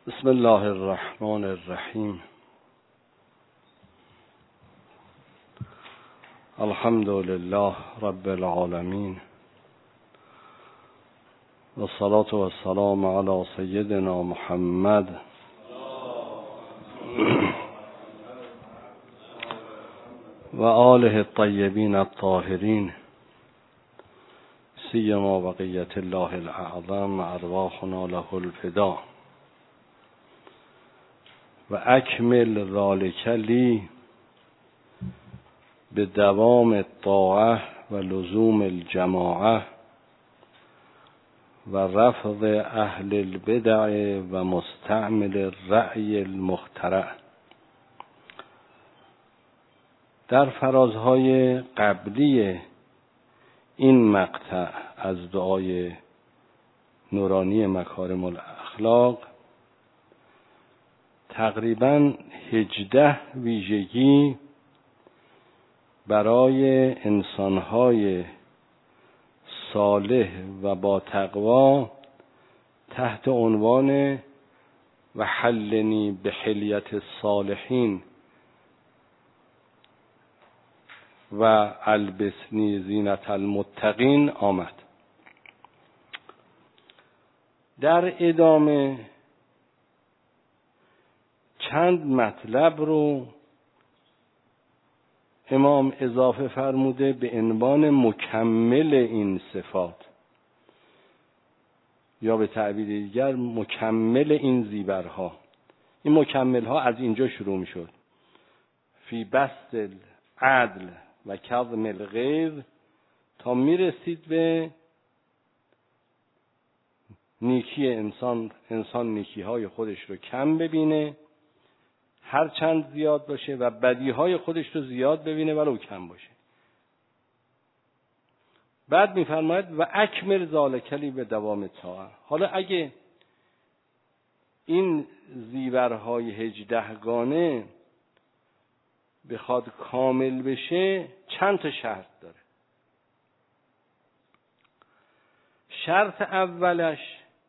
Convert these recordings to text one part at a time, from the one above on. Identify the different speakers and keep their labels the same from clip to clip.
Speaker 1: بسم الله الرحمن الرحیم. الحمد لله رب العالمین و الصلاة و السلام علی سیدنا محمد و آله الطیبین الطاهرین سیما بقیة الله الاعظم ارواحنا له الفدا و اکمل ذلک لی به دوام الطاعه و لزوم الجماعه و رفض اهل البدع و مستعمل الرأی المخترع. در فرازهای قبلی این مقطع از دعای نورانی مکارم الاخلاق تقریباً 18 ویژگی برای انسانهای صالح و با تقوا تحت عنوان و حلنی به حلیت الصالحین و البسنی زینت المتقین آمد. در ادامه چند مطلب رو امام اضافه فرموده به عنوان مکمل این صفات یا به تعبیر دیگر مکمل این زیورها. این مکمل ها از اینجا شروع می شد: فی بسط العدل و کظم الغیظ، تا می رسید به نیکی انسان نیکی های خودش رو کم ببینه هر چند زیاد باشه و بدیهای خودش رو زیاد ببینه ولو کم باشه. بعد میفرماید و اکمل ذالک لی به دوام طاعه. حالا اگه این زیورهای 18 گانه بخواد کامل بشه چند تا شرط داره. شرط اولش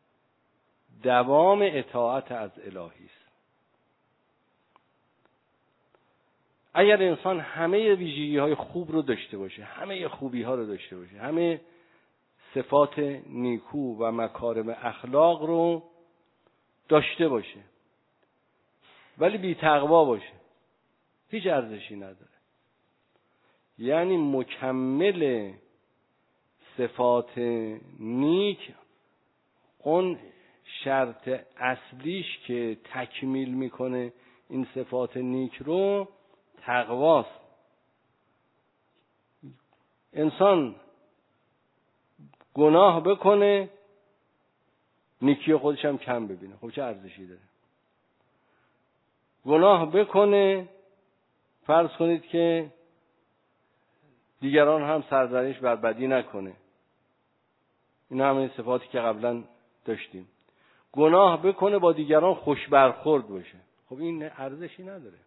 Speaker 1: دوام اطاعت از الهی است. اگر انسان همه ویژگی‌های خوب رو داشته باشه، همه خوبی‌ها رو داشته باشه، همه صفات نیکو و مکارم اخلاق رو داشته باشه ولی بی تقوا باشه، هیچ ارزشی نداره. یعنی مکمل صفات نیک، اون شرط اصلیش که تکمیل میکنه این صفات نیک رو تقواست. انسان گناه بکنه نیکی خودش هم کم ببینه، خب چه ارزشی داره؟ گناه بکنه فرض کنید که دیگران هم سرزنش بر بدی نکنه، این همه صفاتی که قبلا داشتیم. گناه بکنه با دیگران خوش برخورد باشه، خب این ارزشی نداره.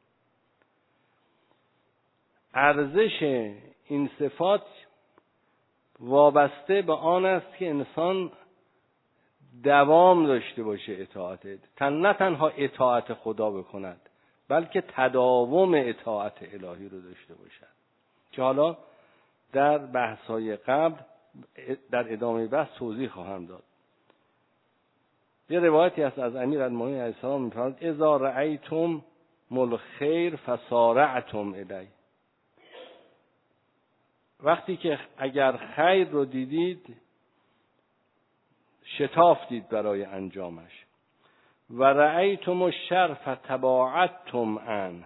Speaker 1: ارزش این صفات وابسته به آن است که انسان دوام داشته باشه اطاعت، نه تنها اطاعت خدا بکند بلکه تداوم اطاعت الهی رو داشته باشد، که حالا در بحث‌های قبل در ادامه بحث توضیح خواهم داد. یه روایتی هست از امیرالمومنین علیه السلام می‌فرماید اذا رأیتم الخیر فسارعتم الیه. وقتی که اگر خیر رو دیدید شتافتید برای انجامش. و رأیتم الشر فتباعدتم عنه.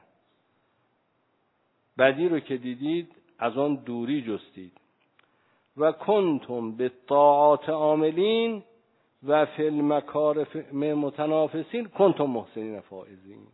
Speaker 1: بدی رو که دیدید از آن دوری جستید. و کنتم بالطاعات عاملین و فی المکارم متنافسین کنتم محسنین فائزین.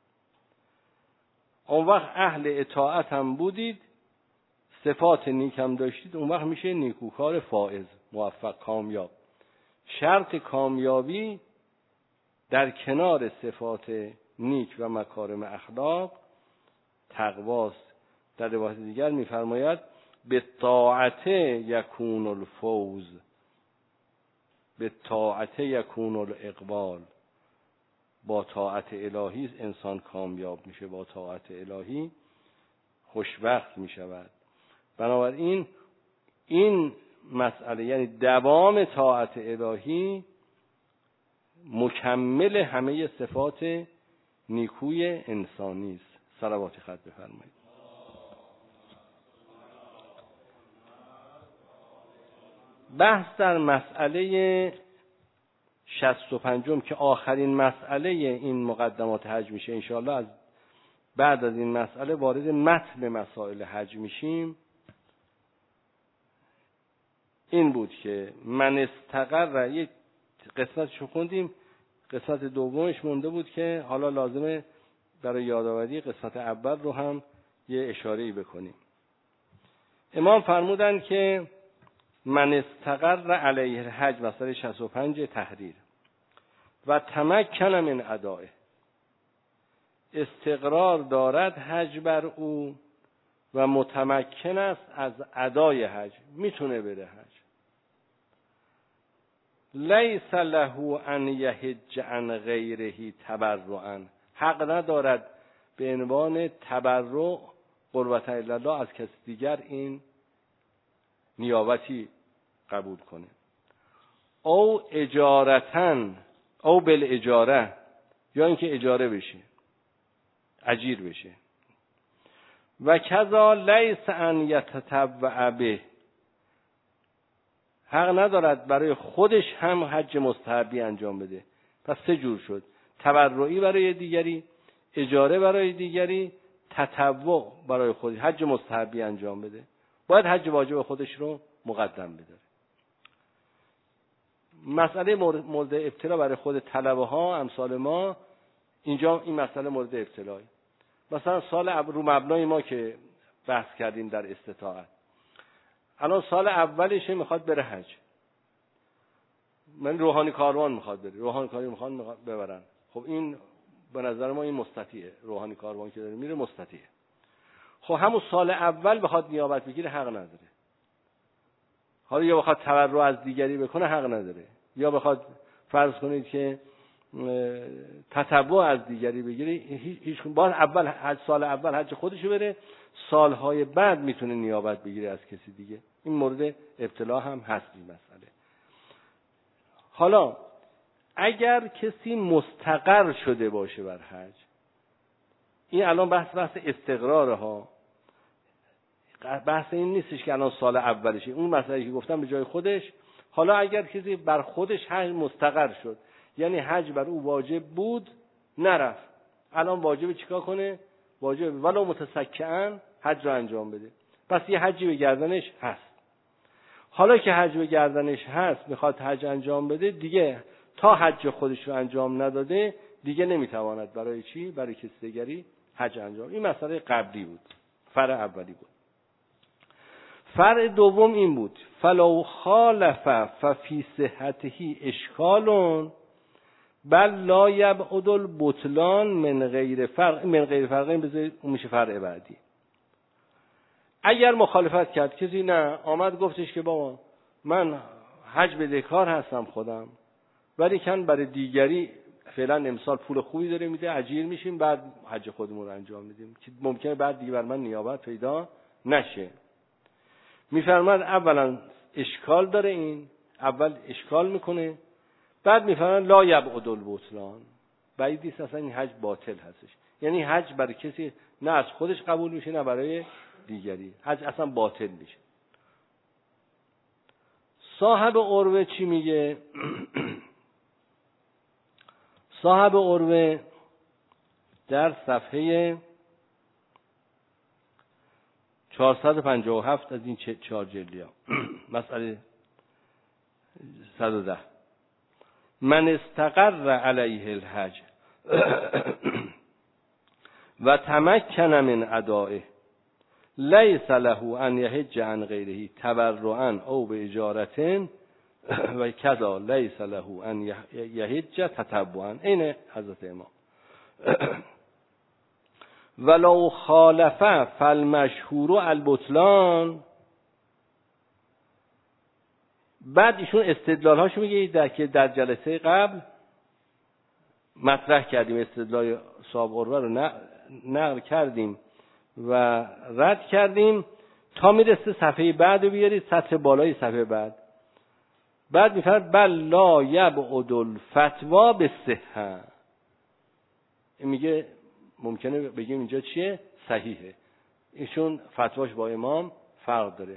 Speaker 1: اون وقت اهل اطاعت هم بودید، صفات نیک هم داشتید، اون وقت میشه نیکوکار فائز، موفق، کامیاب. شرط کامیابی در کنار صفات نیک و مکارم اخلاق تقواست. در روایت دیگر میفرماید به طاعت یکون الفوز، به طاعت یکون الاقبال. با طاعت الهی انسان کامیاب میشه، با طاعت الهی خوشبخت میشود. بنابراین این مسئله، یعنی دوام طاعت الهی، مکمل همه صفات نیکوی انسانی است. صلوات خط بفرمایید. بحث در مسئله 65 که آخرین مسئله این مقدمات حج میشه. انشاءالله از بعد از این مسئله وارد متن مسائل حج میشیم. این بود که من استقر، یک قسمتشو خوندیم، قسمت دومش مونده بود که حالا لازمه برای یادآوری قسمت اول رو هم یه اشاره‌ای بکنیم. امام فرمودن که من استقر علیه الحج، مسئله 65 تحریر، و تمکن من ادائه، استقرار دارد حج بر او و متمکن است از ادای حج، میتونه بره حج. لیس له ان یحج عن غیره تبرعا، حق ندارد به عنوان تبرع قربت الی الله از کسی دیگر این نیابتی قبول کنه. او اجارتن او بالاجاره، یا اینکه اجاره بشه، اجیر بشه. و کذا لیس ان یتطوع به، حق ندارد برای خودش هم حج مستحبی انجام بده. پس سه جور شد: تبرعی برای دیگری، اجاره برای دیگری، تطوع برای خودش، حج مستحبی انجام بده. باید حج واجب خودش رو مقدم بداره. مسئله مورد ابتلا برای خود طلبه ها امثال ما، اینجا این مسئله مورد ابتلاه. مثلا سال رو مبنای ما که بحث کردیم در استطاعت، الان سال اولشه میخواد بره حج، من روحانی کاروان میخواد بره، روحانی کاروان میخواد ببرن. خب این به نظر ما این مستطیعه، روحانی کاروان که داره میره مستطیعه. خب همون سال اول بخواد نیابت بگیره حق نداره. حالا یا بخواد تبرع از دیگری بکنه حق نداره، یا بخواد فرض کنید که تطوع از دیگری بگیره، هیچ باید اول حج، سال اول حج خودشو بره، سالهای بعد میتونه نیابت بگیره از کسی دیگه. این مورد ابتلا هم هست این مسئله. حالا اگر کسی مستقر شده باشه بر حج، این الان بحث استقراره ها، بحث این نیستش که الان سال اولشه، اون مسئله که گفتم به جای خودش. حالا اگر کسی بر خودش حج مستقر شد، یعنی حج بر او واجب بود نرفت، الان واجب چیکار کنه؟ واجب ولو متسکعاً حج رو انجام بده. پس یه حجی به گردنش هست. حالا که حج به گردنش هست میخواد حج انجام بده، دیگه تا حج خودش رو انجام نداده دیگه نمیتواند برای چی؟ برای کسی دیگری حج انجام. این مسئله قبلی بود، فرع اولی بود. فرع دوم این بود: فلو خالف ففی صحته اشکال بل لا یبعد البطلان من غیر فرق. این بذارید اون میشه فرع بعدی. اگر مخالفت کرد کسی، نه آمد گفتش که بابا من حج بدهکار هستم خودم، ولی کن برای دیگری فعلا امسال پول خوبی داره میده، اجیر میشیم، بعد حج خودمون رو انجام میدیم که ممکنه بعد دیگه بر من نیابت پیدا نشه. میفرماد اولا اشکال داره، این اول اشکال میکنه، بعد میفرماد لا یبعد البطلان، بعید نیست اصلا این حج باطل هستش. یعنی حج برای کسی نه از خودش قبول میشه نه برای دیگری، حج اصلا باطل میشه. صاحب عروه چی میگه؟ صاحب عروه در صفحه 457 از این 4 جلدی ها مسئله 110: من استقر علیه الحج و تمکن من ادائه لیس له ان یحج عن غیره تبرعا او باجارة و کذا لیس له ان یحج تطوعا. این حضرت امام. ولو خالف فالمشهور البطلان. بعد ایشون استدلال هاشو میگه که در جلسه قبل مطرح کردیم، استدلال صاحب عروه رو نقل کردیم و رد کردیم تا میرسه صفحه بعد رو بیارید، سطر بالای صفحه بعد میفرد بل لا یبعد الفتوا بالصحه. میگه ممکنه بگیم اینجا چیه؟ صحیحه. ایشون فتواش با امام فرق داره.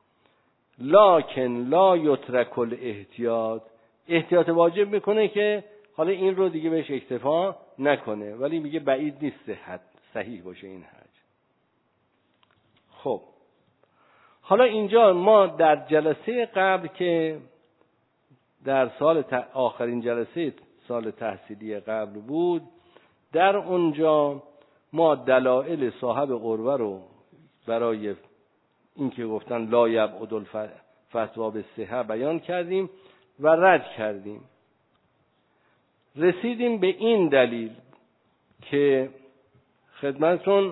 Speaker 1: لکن لا یترک الاحتیاط، احتیاط واجب میکنه که حالا این رو دیگه بهش اکتفا نکنه، ولی میگه بعید نیست صحت صحیح باشه این حج. خب حالا اینجا ما در جلسه قبل که در آخرین جلسه سال تحصیلی قبل بود، در اونجا ما دلایل صاحب عروه رو برای اینکه گفتن لا یبعد الفتوا بالصحه بیان کردیم و رد کردیم. رسیدیم به این دلیل که خدمتتون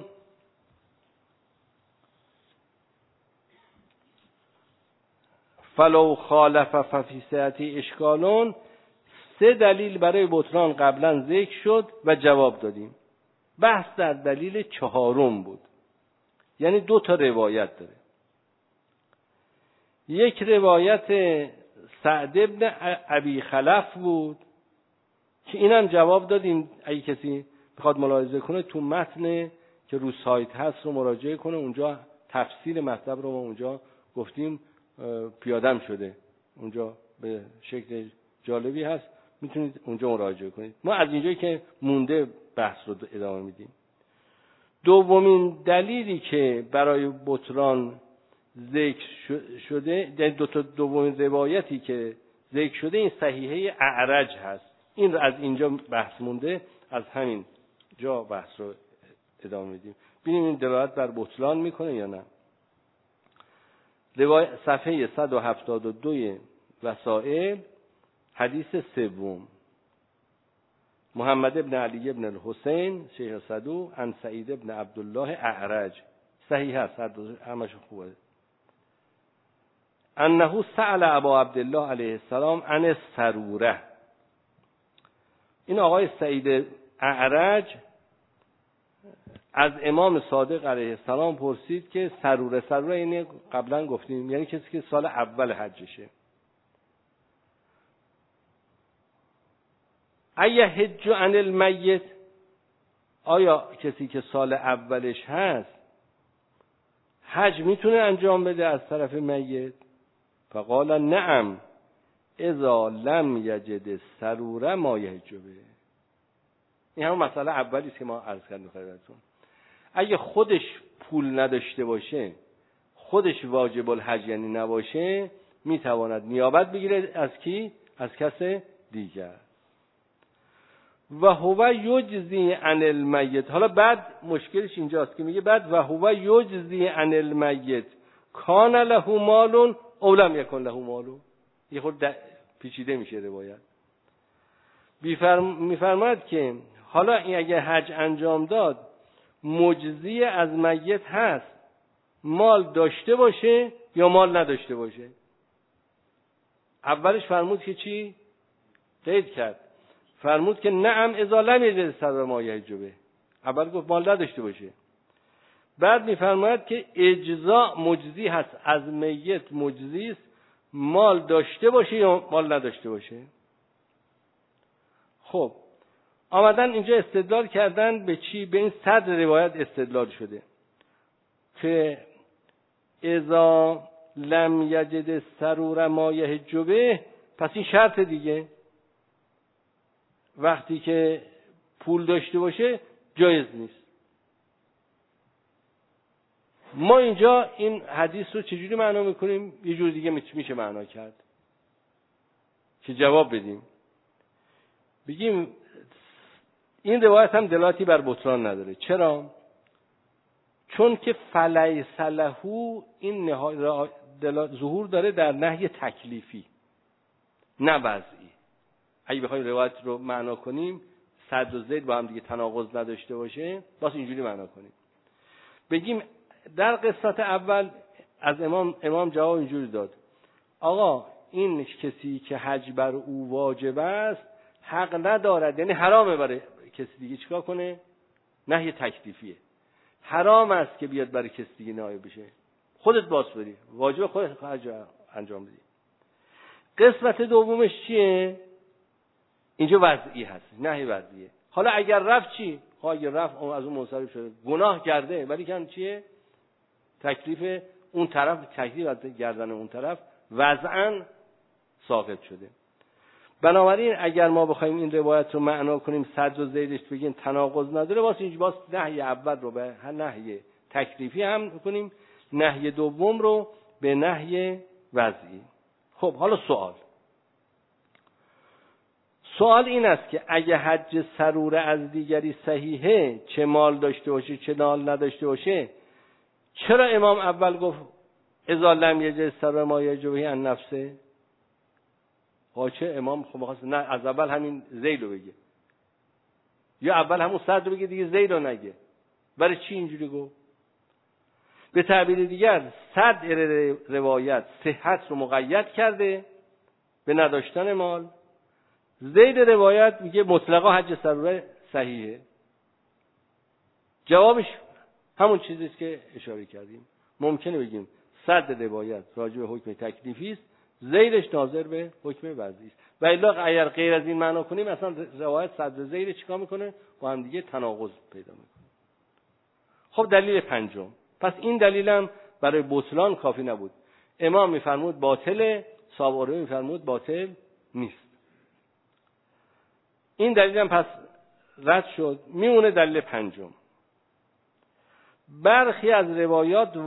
Speaker 1: فلو خالف ففی صحتی اشکالون، 3 دلیل برای بطلان قبلا ذکر شد و جواب دادیم. بحث در دلیل 4 بود، یعنی 2 تا روایت داره. یک روایت سعد ابن ابی خلف بود که اینم جواب دادیم، اگه کسی بخواد ملاحظه کنه تو متن که رو سایت هست رو مراجعه کنه، اونجا تفصیل مطلب رو ما اونجا گفتیم، پیادم شده اونجا به شکل جالبی هست، میتونید اونجا مراجعه کنید. ما از اینجایی که مونده بحث رو ادامه میدیم. دومین دلیلی که برای بطلان ذکر شده، دومین روایتی که ذکر شده این صحیحه اعرج هست. این رو از اینجا بحث مونده، از همین جا بحث رو ادامه میدیم. ببینیم این دلالت بر بطلان میکنه یا نه. صفحه 172 وسائل، حدیث 3، محمد ابن علی ابن الحسین شیخ صدوق عن سعید ابن عبدالله اعرج، صحیح هست، همش خوبه. انه سأل ابا عبدالله علیه السلام عن السروره. این آقای سعید اعرج از امام صادق علیه السلام پرسید که سروره یعنی قبلا گفتیم یعنی کسی که سال اول حجشه، ایه حج عن المیت، آیا کسی که سال اولش هست حج میتونه انجام بده از طرف میت؟ فقال نعم اذا لم یجد السروره ما یحج به. این هم مسئله اولی که ما عرض کردیم خدمتتون. اگه خودش پول نداشته باشه، خودش واجب الحج یعنی نباشه، میتواند نیابت بگیره از کی؟ از کس دیگر. و هو یجزی عن المیت. حالا بعد مشکلش اینجاست که میگه بعد و هو یجزی عن المیت کان له مال او لم یکن له مال. یه خود پیچیده میشه روایت. میفرماید که حالا این اگه حج انجام داد مجزی از میت هست، مال داشته باشه یا مال نداشته باشه. اولش فرمود که چی؟ قید کرد، فرمود که نعم اذا لم یجد السروره ما یحج به. اول گفت مال نداشته باشه، بعد میفرماید که اجزاء مجزی هست، از میت مجزی است، مال داشته باشه یا مال نداشته باشه. خب آمدن اینجا استدلال کردن به چی؟ به این صدر روایت استدلال شده که اذا لم یجد السروره ما یحج به، پس این شرط دیگه، وقتی که پول داشته باشه جایز نیست. ما اینجا این حدیث رو چجوری معنا میکنیم؟ یه جور دیگه میشه معنا کرد که جواب بدیم. بگیم این روایت هم دلالتی بر بطلان نداره. چرا؟ چون که فلیس له این ظهور داره در نهی تکلیفی نه وضعی. اگه بخوایم روایت رو معنا کنیم صد و زید با هم دیگه تناقض نداشته باشه، واسه اینجوری معنا کنیم. بگیم در قسمت اول از امام جواب اینجوری داد: آقا این کسی که حج بر او واجب است، حق ندارد، یعنی حرامه برای کسی دیگه چیکار کنه؟ نهی تکلیفیه. حرام است که بیاد برای کسی دیگه نایب بشه. خودت باس بری، واجب خودت انجام بدی. قسمت دومش چیه؟ اینجا وضعی هست، نهی وضعیه. حالا اگر رفت چی؟ اگر رفت از اون منصرف شده، گناه کرده، ولی کن چیه؟ تکلیف اون طرف، تکلیف از گردن اون طرف وضعاً ساقط شده. بنابراین اگر ما بخوایم این روایت رو معنا کنیم، صدر و زیدش بگیم تناقض نداره، واسه اینجا باز نهی اول رو به نهی تکلیفی هم کنیم، نهی دوم رو به نهی وضعی. خب حالا سوال این است که اگه حج سروره از دیگری صحیحه، چه مال داشته باشه چه مال نداشته باشه، چرا امام اول گفت اذا لم یجد سروره ما یجوه عن نفسه؟ چه امام خب خواست نه از اول همین زید رو بگه، یا اول همون صدر رو بگه دیگه زید رو نگه؟ برای چی اینجوری گفت؟ به تعبیر دیگر صدر روایت صحت رو مقید کرده به نداشتن مال، زید روایت میگه مطلقا حج سروره صحیحه. جوابش همون چیزیست که اشاره کردیم. ممکنه بگیم صدر روایت راجع به حکم تکلیفی است، زیدش ناظر به حکم وضعی است. و الا اگر غیر از این معنا کنیم، اصلا روایت صدر زید چیکار میکنه؟ با هم دیگه تناقض پیدا میکنه. خب دلیل پنجم، پس این دلیلم برای بطلان کافی نبود. امام میفرمود باطله، صاحب میفرمود باطل نیست. این دلیلم پس رد شد. میمونه دلیل پنجم. برخی از روایات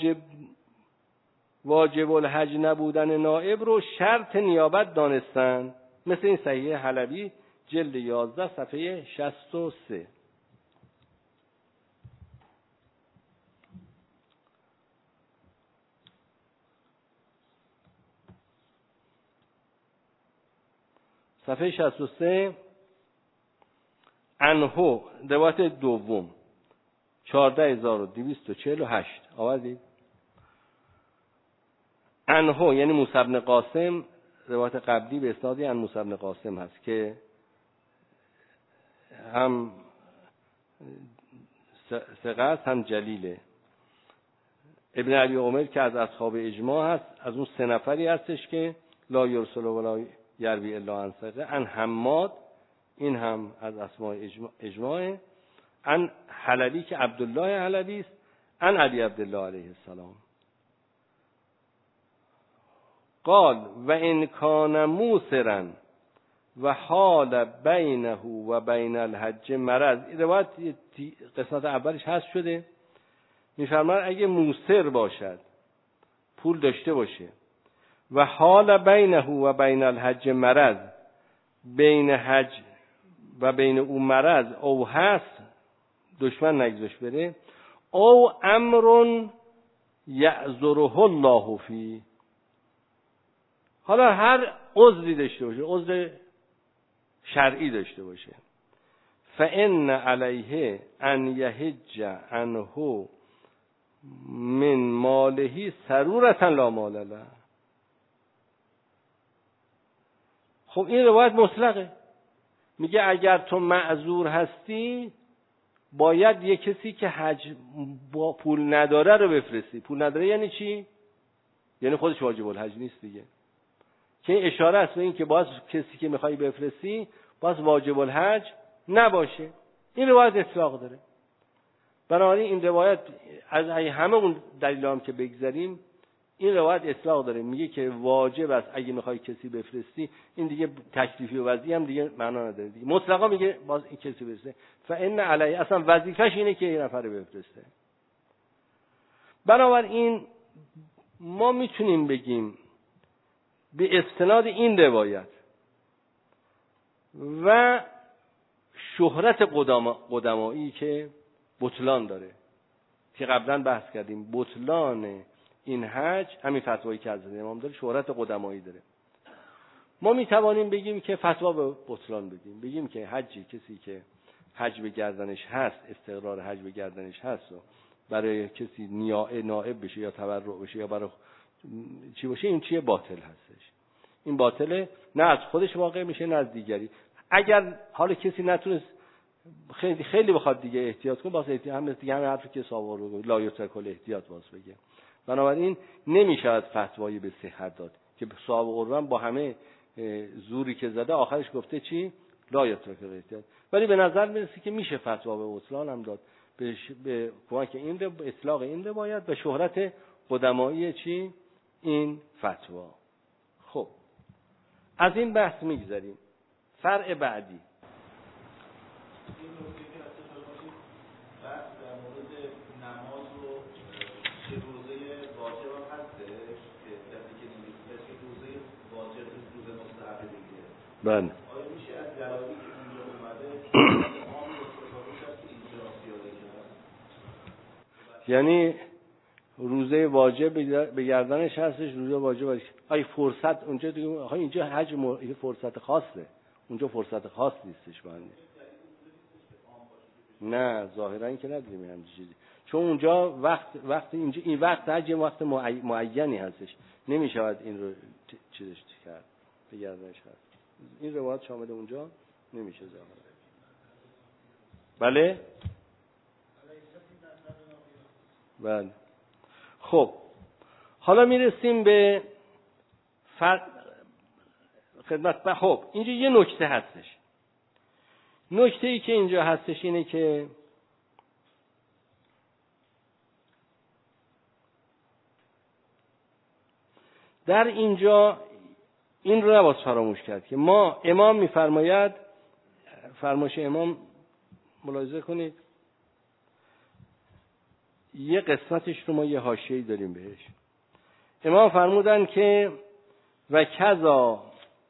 Speaker 1: واجب الحج نبودن نائب رو شرط نیابت دانستن، مثل این صحیح حلبی جلد 11 صفحه 63. صفحه 63 انهو روایت دوم 14248 آوردید. انهو یعنی موسی بن قاسم، روایت قبلی به اسنادی عن موسی بن قاسم هست که هم ثقه است هم جلیله. ابن ابی عمر که از اصحاب اجماع هست، از اون 3 نفری هستش که لا یرسل ولا یروی الا عن ثقه. عن حماد، این هم از اسماء اجماع. عن حلبی که عبدالله حلبی است. عن علی عبدالله علیه السلام قال و ان کان موسرا و حال بینه و بین الحج مرض. این روایت قسمت اولش هست شده، میفرماید اگه موسر باشد، پول داشته باشه، و حال بینه و بین الحج مرض، بین حج و بین او مرض او هست، دشمن نگذاش بره، او امر یعذره الله فی، حالا هر عذری داشته باشه، عذر شرعی داشته باشه، فان علیه ان یحج عنه من ماله سرورة لا مال له. خب این روایت مطلقه، میگه اگر تو معذور هستی باید یه کسی که حج با پول نداره رو بفرستی. پول نداره یعنی چی؟ یعنی خودش واجب الحج نیست دیگه، که اشاره است به این که باز کسی که میخوای بفرستی باز واجب الحج نباشه. این روایت اطلاق داره. بنابراین این روایت از همه اون دلیلا هم که بگذاریم، این روایت اطلاق داره، میگه که واجب است اگه میخوای کسی بفرستی. این دیگه تکلیفی و وضعی هم دیگه معنا نداره دیگه، مطلقا میگه باز این کسی بفرسته، فان علیه، اصلا وظیفش اینه که این نفر بفرسته. بنابراین ما میتونیم بگیم به استناد این روایت و شهرت قدمایی که بطلان داره، که قبلا بحث کردیم، بطلان این حج همین فتوایی که از امام داره شهرت قدمایی داره. ما میتوانیم بگیم که فتوا به بطلان بدیم، بگیم که حجی کسی که حج به گردنش هست، استقرار حج به گردنش هست و برای کسی نائب بشه یا تبرع بشه یا برای چی باشه، این چیه؟ باطل هستش. این باطله، نه از خودش واقع میشه نه از دیگری. اگر حالا کسی نتونست خیلی بخواد دیگه احتیاط کنه، واسه احتیاط هم دیگه همین حرفی که ساوار رو لا یترکل احتیاط واسه بگه. بنابراین نمیشود فتوایی به صحت داد که صاحب قربان با همه زوری که زده آخرش گفته چی؟ لا یترکل احتیاط. ولی به نظر میرسه که میشه فتوا به بطلان هم داد به کمک این به اطلاق این روایت و شهرت قدمایی چی؟ این فتوا. خب از این بحث میگذریم. فرع بعدی بله.
Speaker 2: آیا میشه از دلایلی که اونجا اومده عام استفادهش از اینجا پیاده کرد؟
Speaker 1: یعنی روزه واجب به گردنش هستش، روزه واجب آیا فرصت اونجا دیگه آخه اینجا حج فرصت خاصه، اونجا فرصت خاص نیستش بنده. نه ظاهرا که نداریم همین چیزی، چون اونجا وقت اینجا این وقت حج وقت معینی هستش، نمیشود این رو چیزش کرد به گردنش هست. این روایت شامل اونجا نمیشه ظاهرا. بله بله. خب حالا میرسیم به خدمت. خب اینجا یه نکته هستش. نکته ای که اینجا هستش اینه که در اینجا این رو نباید فراموش کرد که ما امام میفرماید، فرمایش امام ملاحظه کنید، یه قسمتش رو ما یه حاشیه‌ای داریم بهش. امام فرمودن که و کذا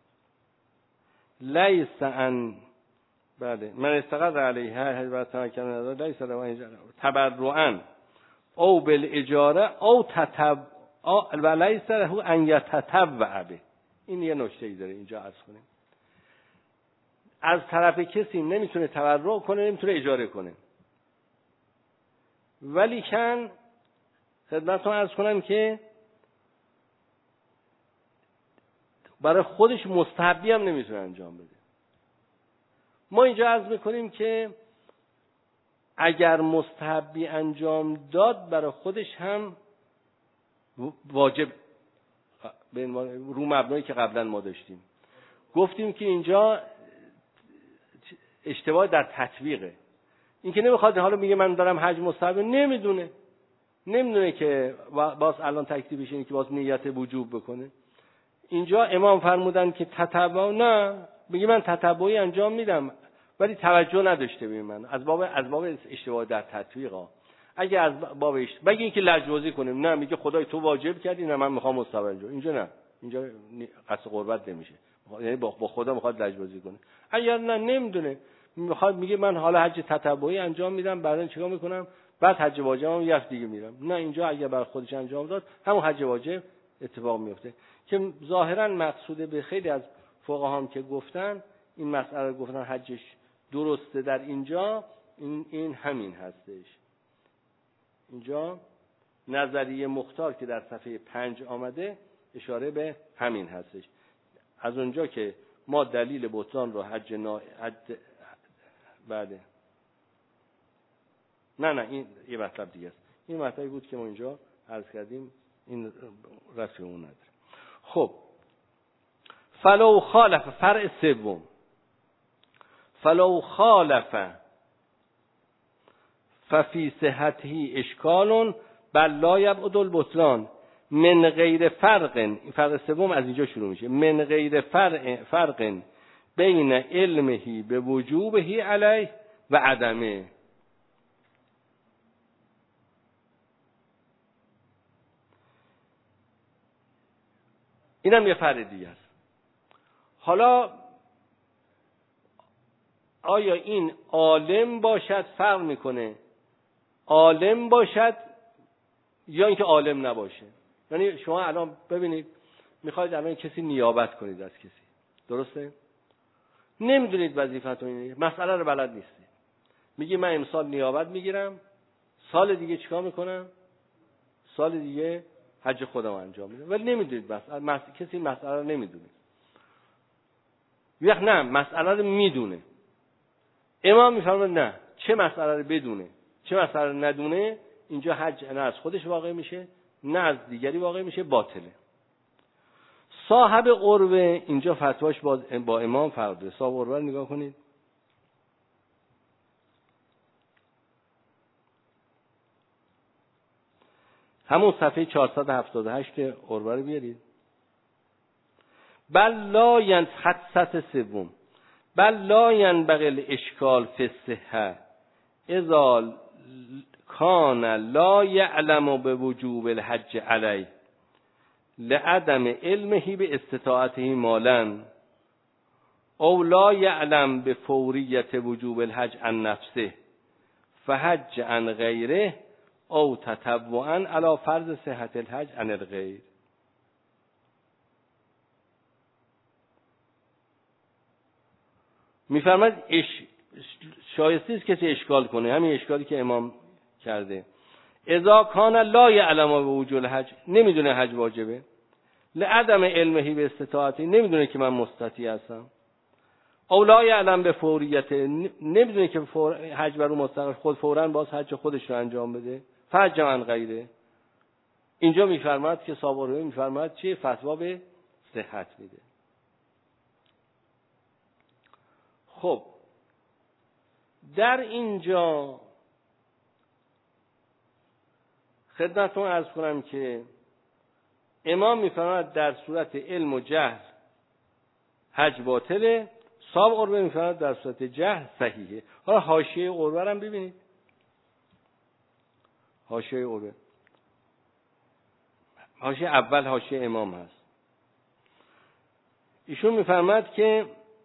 Speaker 1: لیس ان بله من استقر علیها و تمکن نداره لیس تبرعا او بالاجاره او و لیس له ان یتطوع به. این یه نکته‌ای داره اینجا عرض کنیم. از طرف کسی نمیتونه تبرع کنه، نمیتونه اجاره کنه، ولی کن خدمتتون عرض کنم که برای خودش مستحبی هم نمیتونه انجام بده. ما اینجا عرض میکنیم که اگر مستحبی انجام داد برای خودش هم واجب به رو مبنایی که قبلا ما داشتیم گفتیم که اینجا اشتباه در تطبیقه. این که نمیخواد حالا میگه من دارم حج مستحب، نمیدونه که باز الان تکلیفش اینه که باز نیت وجوب بکنه. اینجا امام فرمودن که تتبع، نه میگه من تتبعی انجام میدم ولی توجه نداشته به من، از باب اشتباه در تطبیقا. اگه از باب بگه اینکه لجبازی کنیم، نه میگه خدای تو واجب کردی، نه من میخوام مستحب انجام. اینجا نه، اینجا قصد قربت نمیشه، یعنی با خدا میخواد لجبازی کنه. اگر نه نمیدونه میخواد میگه من حالا حج تطبعی انجام میدم، بعدن چیکار میکنم، بعد حج واجبم یه دیگه میرم. نه اینجا اگه بر خودش انجام داد همون حج واجب اتفاق میفته که ظاهرا مقصوده به خیلی از فقها هم که گفتن این مسئله گفتن حجش درسته در اینجا این همین هستش. اینجا نظریه مختار که در صفحه 5 آمده اشاره به همین هستش. از اونجا که ما دلیل بطلان رو حج بعده نه این یه مطلب دیگه است. این مطلبی بود که ما اینجا عرض کردیم، این رفع اون نداره. خب فلو خالف فرع سوم، فلو خالف ففی صحته اشکال بل لا یبعد البطلان من غیر فرق. این فرق سوم از اینجا شروع میشه. من غیر فرق بین علمه به وجوبه علیه و عدمه. اینم یه فرق دیگه است. حالا آیا این عالم باشد فرق میکنه، عالم باشد یا اینکه عالم نباشه؟ یعنی شما الان ببینید میخواید الان کسی نیابت کنید از کسی، درسته؟ نمیدونید وظیفتون اینه، مسئله رو بلد نیستید. میگی من امسال نیابت میگیرم، سال دیگه چیکار میکنم؟ سال دیگه حج خودم انجام میدم، ولی نمیدونید کسی مسئله رو نمیدونه. وقت نه مسئله رو میدونه. امام میفرماید نه، چه مسئله رو بدونه چه مسئله رو ندونه، اینجا حج نه از خودش واقع میشه نه از دیگری واقع میشه، باطله. صاحب قربه اینجا فتواش با امام فرق داره. صاحب قربه رو نگاه کنید، همون صفحه 478 قربه رو بیارید. بل لا خط سوم بل لا ينبغي الاشکال فی الصحه اذا کان لا یعلم بوجوب الحج علیه لعدم علمه باستطاعته مالا او لا یعلم بفوریت وجوب الحج عن نفسه فحج عن غیره او تطوعا علی فرض صحت الحج عن الغیر. میفرماید شایسته است کسی اشکال کنه، همین اشکالی که امام کرده. اذا کان لا یعلم بوجوب الحج، نمیدونه حج واجبه، لعدم علمه به استطاعتی، نمیدونه که من مستطیع هستم، او لا یعلم به فوریت، نمیدونه که حج بر اون مستقر خود فوراً باز حج خودش رو انجام بده، فحج عن غیره. اینجا میفرماید که صابره میفرماید چه فتوا به صحت میده. خب در اینجا خدمتتون عرض کنم که امام میفرماید در صورت علم و جهل حج باطله، صاحب قربه میفرماید در صورت جهل صحیحه. حالا حاشیه قربه رو هم ببینید، حاشیه قربه، حاشیه اول حاشیه امام هست. ایشون میفرماید که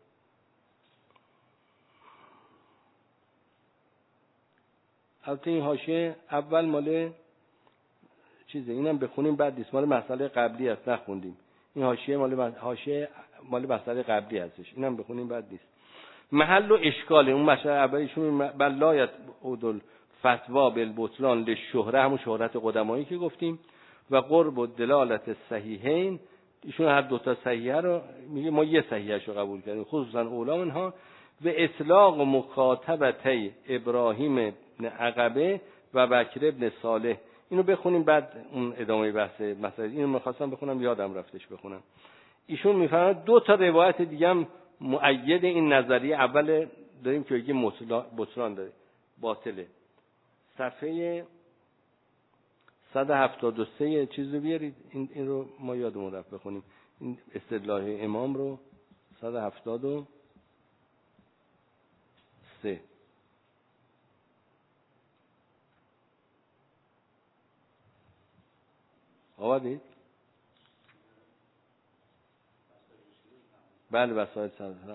Speaker 1: البته این حاشیه اول مال چیزه، اینم بخونیم بعد نیست، مال مسئله قبلی است نخوندیم. این حاشیه مال مسئله قبلی هستش، اینم بخونیم بعد نیست. محل و اشکال اون مسئله اولیشون بلایت عدل فتوا بالبطلان للشهره، همون شهرت قدمایی که گفتیم، و قرب و دلالت صحیحین. ایشون هر دوتا صحیحه رو میگه، ما یه صحیحش رو قبول کردیم، خصوصا اولا منها و اطلاق و مخاطبته ابراهیم ابن عقبه و بکر ابن صالح. اینو بخونیم بعد اون ادامه بحث مسئله. اینو می‌خواستم بخونم یادم رفتش بخونم. ایشون میفرماید دو تا روایت دیگه هم مؤید این نظریه اول داریم که یکی بطلان داره، باطله. صفحه 173 چیز رو بیارید، این رو ما یادمون رفت بخونیم، این استدلال امام رو 173 آوردید؟ بله وسایل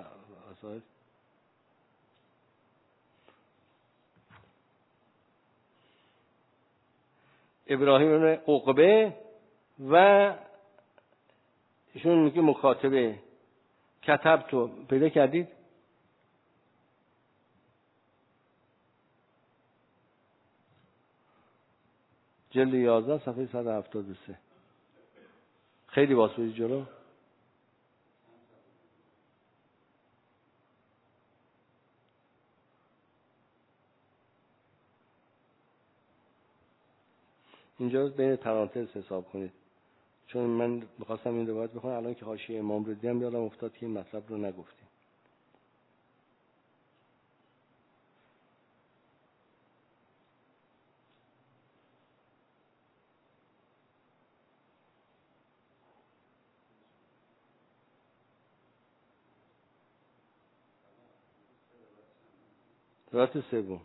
Speaker 1: ابراهیم ابن عقبه و ایشون میگه مخاطبه کتب تو پیدا کردید؟ جلد 11 صفحه 173 خیلی واسوی جلو. اینجا بین پرانتز حساب کنید، چون من می‌خواستم این روایت بخونم، الان که حاشیه امام رو دیدم یادم افتاد که این مطلب رو نگفتیم. روایت سوم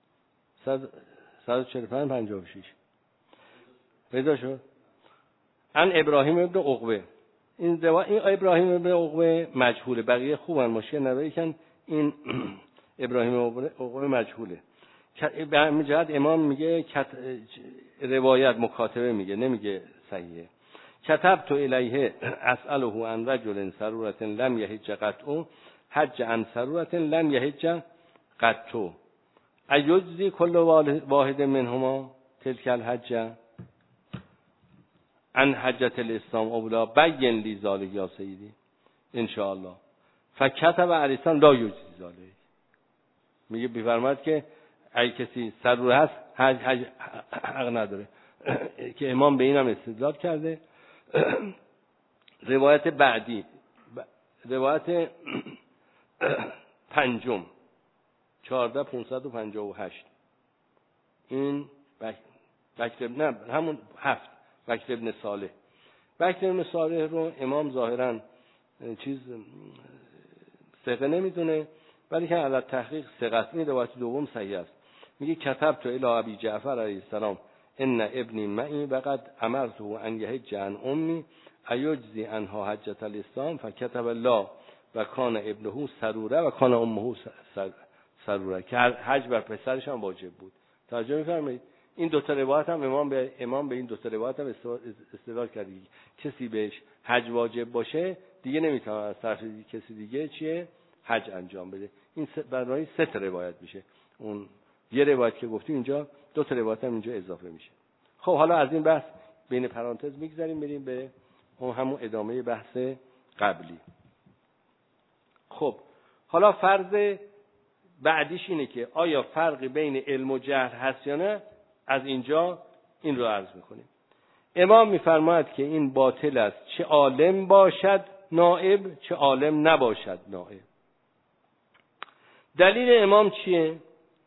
Speaker 1: 145 56 پیدا شد. ان ابراهیم ابن عقبه، این ابراهیم ابن عقبه مجهوله، بقیه خوبن مشکل نداره کن، این ابراهیم ابن عقبه مجهوله. به همین جهت امام میگه روایت مکاتبه میگه، نمیگه صحیحه. کتبت الیه اساله عن رجل سرورة لم یحج قطع حج عن سرورة لم یحج قطع ایجزی کل واحد منهما تلک الحج عن حجة الاسلام اولا بین لی ذلک یا سیدی ان شاء الله. فکتب علیسان لا یجزی ذلک. میگه بفرماد که اگه کسی سروره هست حق نداره که امام به اینم استدلال کرده. روایت بعدی، روایت پنجم 14558 این بکر نه همون 7 بکر ابن صالح. بکر ابن صالح رو امام ظاهرا چیز ثقه نمیدونه، ولی که علی تحقیق ثقه. این روایت دوم صحیح است. میگه کتبت الی ابی جعفر علیه السلام ان ابنی معی وقد امرته ان یحج عن امي ایجزی عنها حجة الاسلام فکتب لا و کان ابنه سروره و کان امه سروره، که حج بر پسرش هم واجب بود. توجه می‌فرمایید؟ این دو تا روایت هم امام به این دو تا روایت هم استدلال کرد. کسی بهش حج واجب باشه دیگه نمیتونه از طرف کسی دیگه چیه حج انجام بده. این برای 3 تا روایت میشه. اون یه روایت که گفتیم اینجا، 2 تا روایت هم اینجا اضافه میشه. خب حالا از این بحث بین پرانتز میگذاریم، بریم به همون ادامه بحث قبلی. خب حالا فرض بعدیش اینه که آیا فرقی بین علم و جهل هست یا نه. از اینجا این رو عرض میکنیم. امام میفرماید که این باطل است، چه عالم باشد نائب چه عالم نباشد نائب. دلیل امام چیه؟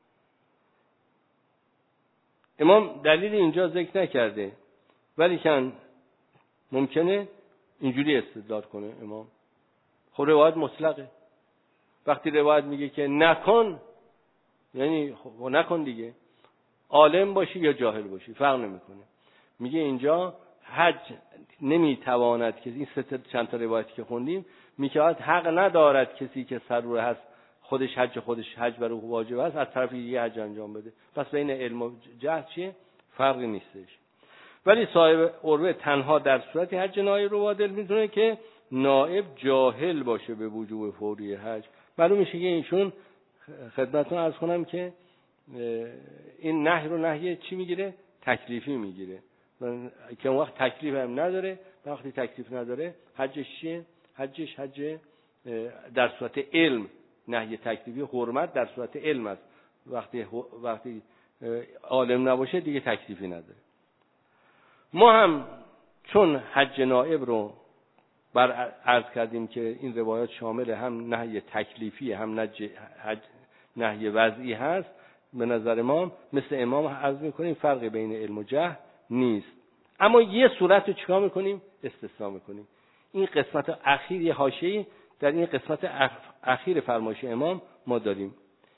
Speaker 1: امام دلیل اینجا ذکر نکرده، ولی کن ممکنه اینجوری استدلال کنه امام. خب روایت مطلقه. وقتی روایت میگه که نکن، یعنی خب نکن دیگه، عالم باشی یا جاهل باشی فرق نمیکنه. میگه اینجا حج نمیتواند که این چند تا روایتی که خوندیم میگه حق ندارد کسی که سروره هست خودش حج بر او واجب است از طرف دیگه حج انجام بده. پس بین علم و جهل چیه؟ فرقی نیستش. ولی صاحب عروه تنها در صورت حج نائب رو وادل میتونه که نائب جاهل باشه به وجوب فوری حج. معلوم میشه که ایشون خدمتتون عرض کنم که این نهی رو نهی چی میگیره؟ تکلیفی میگیره. که اون وقت تکلیف هم نداره. وقتی تکلیف نداره حجش چیه؟ حجش حج در صورت علم. نهی تکلیفی حرمت در صورت علم است. وقتی عالم نباشه دیگه تکلیفی نداره. ما هم چون حج نائب رو عرض کردیم که این روایات شامل هم نهی تکلیفی هم نهی وضعی هست، به نظر ما مثل امام عرض میکنیم فرق بین علم و جهل نیست. اما یه صورت رو چیکار میکنیم؟ استثناء میکنیم. این قسمت اخیر، یه حاشیه‌ای در این قسمت اخیر فرمایش امام ما داریم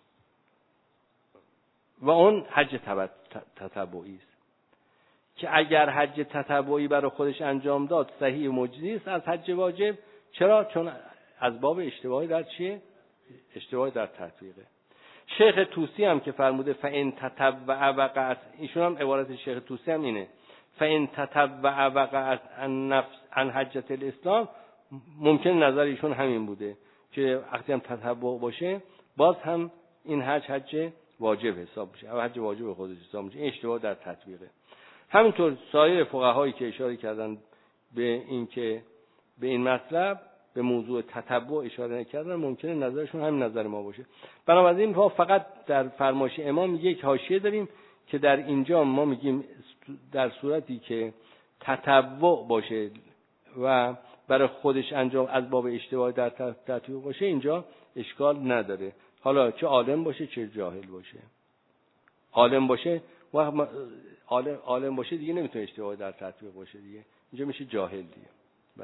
Speaker 1: و اون حج تتبعی است که اگر حج تتبعی برای خودش انجام داد صحیح و مجزی است از حج واجب. چرا؟ چون از باب اشتباهی در چیه؟ اشتباهی در تطبیقه. شیخ طوسی هم که فرموده فإن تتبع وقعت، ایشون هم عبارت شیخ طوسی هم اینه فإن تتبع وقعت عن حجة الاسلام. ممکن نظر ایشون همین بوده که وقتی هم تتبع باشه باز هم این حج واجب حساب بشه و حج واجب خودش حساب میشه. این اشتباه در تطبیقه. همینطور سایر فقهایی که اشاره کردن به این که به این مطلب به موضوع تتبع اشاره نکردن، ممکنه نظرشون همین نظر ما باشه. بنابراین ما فقط در فرمایش امام یک حاشیه داریم که در اینجا ما میگیم در صورتی که تتبع باشه و برای خودش انجام از باب اشتباه در تطبیق باشه اینجا اشکال نداره. حالا چه عالم باشه چه جاهل باشه. عالم باشه و عالم باشه دیگه نمیتونه اشتباه در تطبیق باشه دیگه، اینجا میشه جاهل دیگه. بله.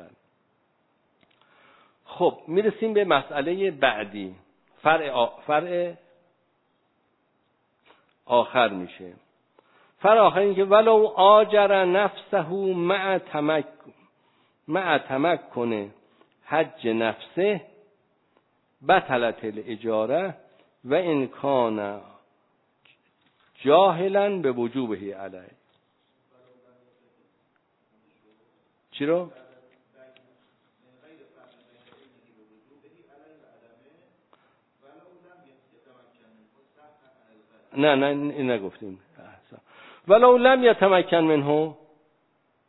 Speaker 1: خب میرسیم به مسئله بعدی. فرع آخر میشه. فرع آخر این که ولو آجر نفسه مع تمکن حج نفسه بطلت الاجاره و ان کان جاهلا به وجوبه علیه. چی رو؟ نه این نگفتیم. ولو لم یتمکن منه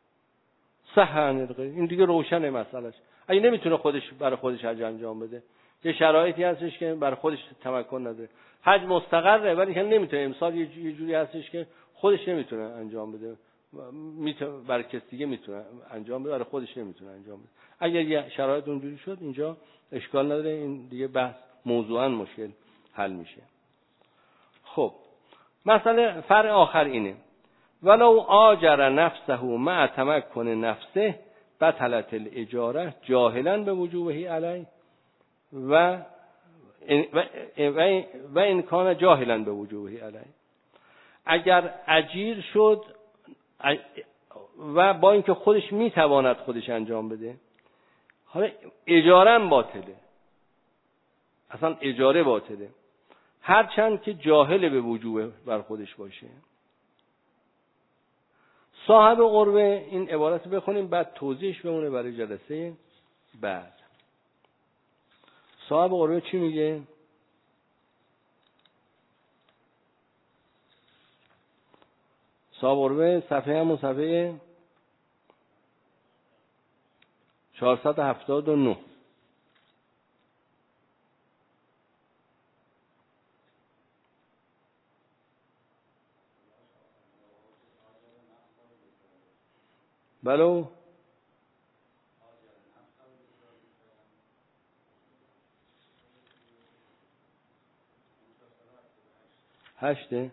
Speaker 1: صح عن الغیر. این دیگه روشنه مسئلهش. اگه نمیتونه برای خودش حج انجام بده، یه شرایطی هستش که بر خودش تمکن نداره. حج مستقره ولی که نمیتونه، امسال یه جوری هستش که خودش نمیتونه انجام بده، میتونه برای کسی دیگه میتونه انجام بده، برای خودش نمیتونه انجام بده. اگر یه شرایط اونجوری شد اینجا اشکال نداره، این دیگه بحث موضوعاً مشکل حل میشه. خب مسئله فرع آخر اینه، ولو آجر نفسه مع تمکن نفسه بطلت الاجاره جاهلا به وجوبه علیه و این کان جاهلا به وجوبه علیه. اگر اجیر شد و با اینکه خودش میتواند خودش انجام بده، حالا اجاره هم باطله، اصلا اجاره باطله، هرچند که جاهل به وجوب بر خودش باشه. صاحب قربه، این عبارت بخونیم بعد توضیحش بمونه برای جلسه بعد. صاحب قربه چی میگه؟ صاحب قربه صفحه همون صفحه 479. بلو هشته.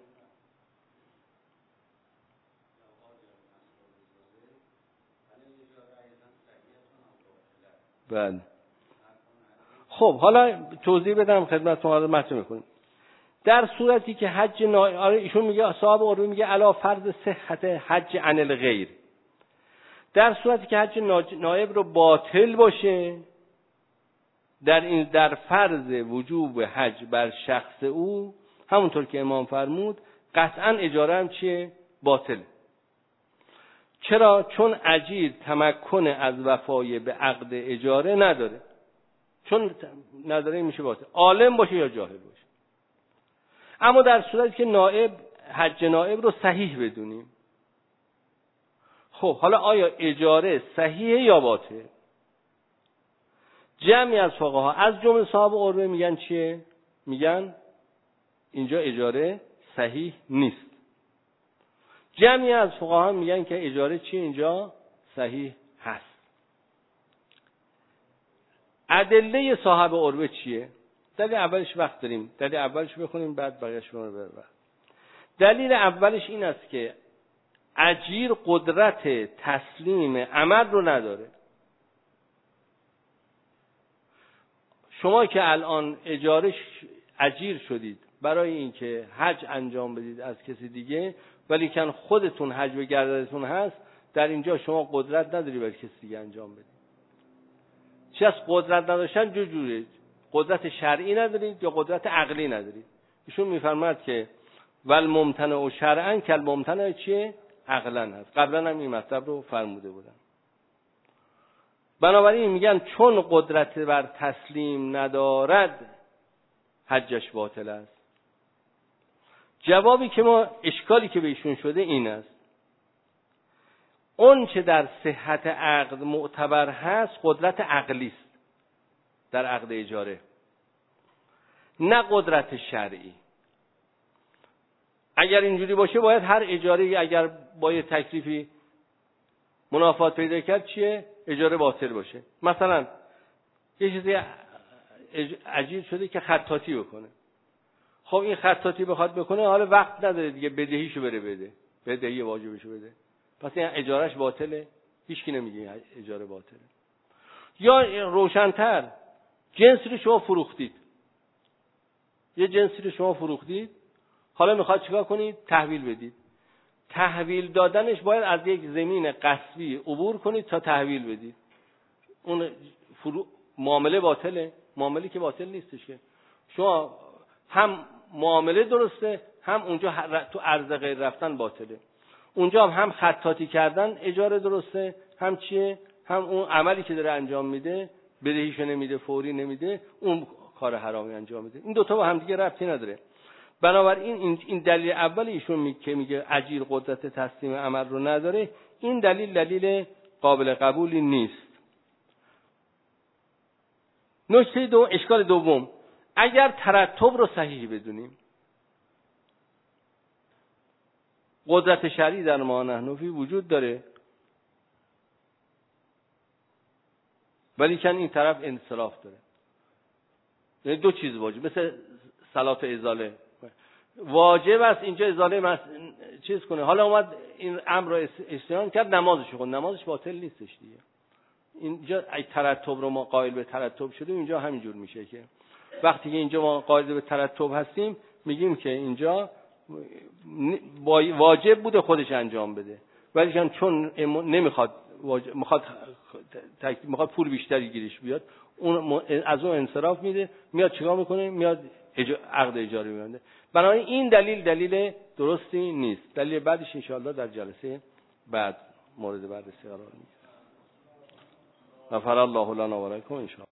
Speaker 1: بله. خب حالا توضیح بدم خدمتتون، حالا متن میکنیم. در صورتی که حج نایب، ایشون میگه صاحب قربه میگه علا فرض صحت حج عن الغیر، در صورتی که حج نایب رو باطل باشه، در فرض وجوب حج بر شخص او، همونطور که امام فرمود، قطعا اجاره هم چیه؟ باطل. چرا؟ چون اجیر تمکن از وفای به عقد اجاره نداره، چون نداره میشه باطل، عالم باشه یا جاهل باشه. اما در صورتی که نائب، حج نائب رو صحیح بدونیم، خب حالا آیا اجاره صحیحه یا باطل؟ جمعی از فقها از جمله صاحب قربه میگن چیه؟ میگن اینجا اجاره صحیح نیست. جمعی از فقها میگن که اجاره چیه؟ اینجا صحیح هست. ادله صاحب قربه چیه؟ دلیل اولش وقت داریم، دلیل اولش بخونیم بعد بقیه‌اش رو ببریم. دلیل اولش این است که اجیر قدرت تسلیم عمل رو نداره. شما که الان اجیر شدید برای اینکه حج انجام بدید از کسی دیگه، ولی کن خودتون حج به گردنتون هست، در اینجا شما قدرت نداری برای کسی دیگه انجام بدید. چه از قدرت نداشتن جوره، قدرت شرعی ندارید یا قدرت عقلی ندارید. ایشون میفرماد که ول ممتنع شرعا کل ممتنع چیه؟ عقلا هست. قبلا هم این مطلب رو فرموده بودم. بنابراین میگن چون قدرت بر تسلیم ندارد حجش باطل است. جوابی که ما، اشکالی که به ایشون شده این است، اون چه در صحت عقد معتبر هست قدرت عقلی است در عقد اجاره، نه قدرت شرعی. اگر اینجوری باشه باید هر اجاره اگر با یه تکلیفی منافات پیدا کرد چیه؟ اجاره باطل باشه. مثلا یه چیزی اجیر شده که خطاطی بکنه، خب این خطاطی بخواد بکنه، حالا وقت نداره دیگه، بدهیشو بره بده، بدهی واجبشو بده، پس این اجارهش باطله؟ هیچکی نمیگه اجاره باطله. یا روشن‌تر، جنسی رو شما فروختید، یه جنسی رو شما فروختید، حالا میخواد چیکار کنید؟ تحویل بدید. تحویل دادنش باید از یک زمین غصبی عبور کنید تا تحویل بدید. اون معامله باطله؟ معامله که باطل نیستش که. شما هم معامله درسته، هم اونجا تو عرض غیر رفتن باطله. اونجا هم خطاطی کردن اجاره درسته، هم چیه؟ هم اون عملی که داره انجام میده بدهیشو نمیده، فوری نمیده، اون کار حرامی انجام میده. این دوتا با هم دیگه ربطی نداره. بنابراین این دلیل اول ایشون که میگه اجیر قدرت تسلیم عمل رو نداره، این دلیل قابل قبولی نیست. نکته دوم، اشکال دوم، اگر ترتب رو صحیح بدونیم، قدرت شرعی در ما نحنفی وجود داره، ولی کن این طرف انصراف داره. یعنی دو چیز واجب، مثل صلات ازاله واجب است اینجا ازاله چیز کنه، حالا اومد این امر رو استعمال کرد، نمازش خوند، نمازش باطل نیستش دیگه. اینجا ای ترتب رو ما قائل به ترتب شدیم، اینجا همینجور میشه که وقتی که اینجا ما قائل به ترتب هستیم میگیم که اینجا واجب بوده خودش انجام بده، ولی چون نمیخواد میخواد پول بیشتری گیرش بیاد، اون از اون انصراف میده، میاد چیکار میکنه؟ میاد عقد اجاره میبنده. بنابراین این دلیل درستی نیست. دلیل بعدش انشاءالله در جلسه بعد مورد بررسی قرار میگیره. غفر الله لنا و لکم ان شاء الله.